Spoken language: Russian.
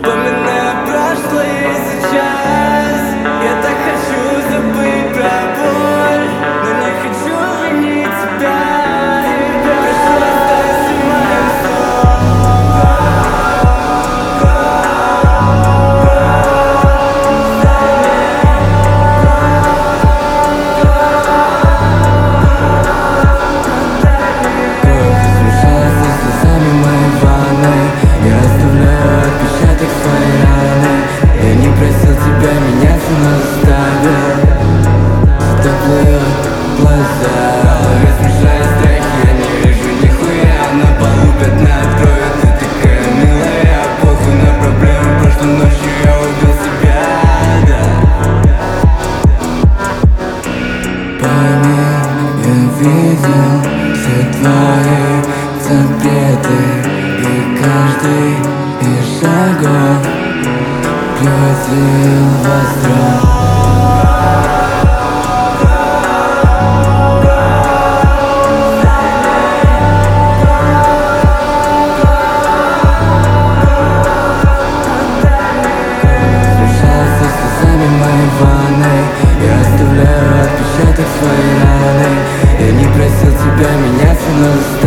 Вспоминая прошлое и сейчас, я так хочу забыть про боль, но не хочу винить тебя. Пришлось стать моим смешался с слезами моей ванной. Я оставляю отпечаток своей раны. Я не просил тебя меняться, но заставил. Так плывет глаза, смешая страхи, я не вижу нихуя. На полу пятна от крови, ты такая милая. Похуй на проблемы, прошлой ночью я убил себя, да. Пойми, я видел все твои запреты, и каждый из шагов превратил в остров. Смешался с слезами моей ванной. Я оставляю отпечаток своей раны. Я не просил тебя меняться, но